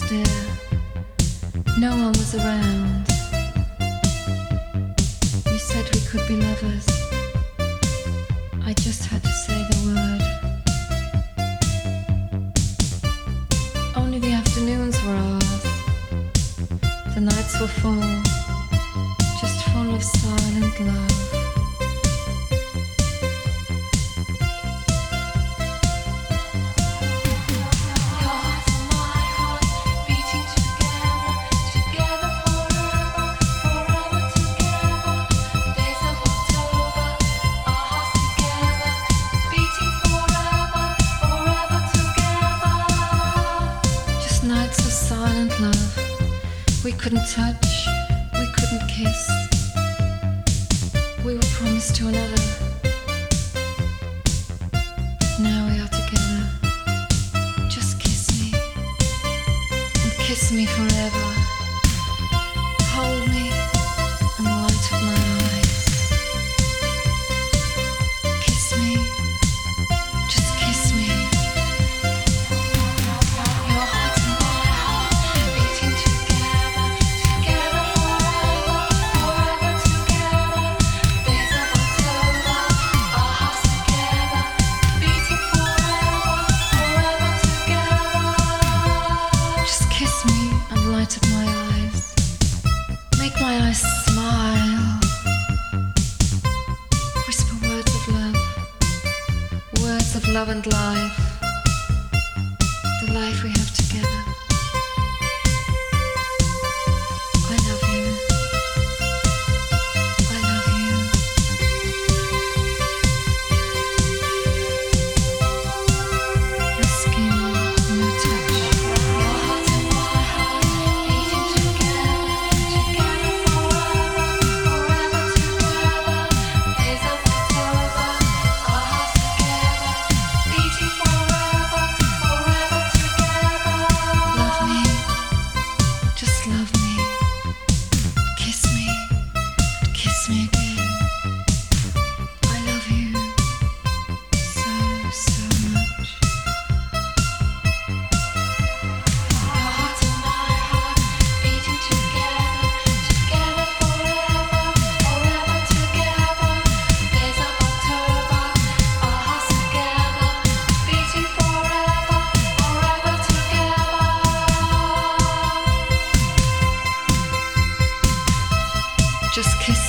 dear. No one was around. You said we could be lovers. I just had to say the word. Only the afternoons were ours. The nights were full, just full of silent love. We couldn't touch, we couldn't kiss. We were promised to another. Now we are together. Just kiss me, and kiss me forever. Hold me and light up my eyes. Kiss me, just kiss me. Your heart and my heart beating together. Of my eyes, make my eyes smile, whisper words of love and life, the life we have together. I love you, I love you. Your skin, your touch. Just kiss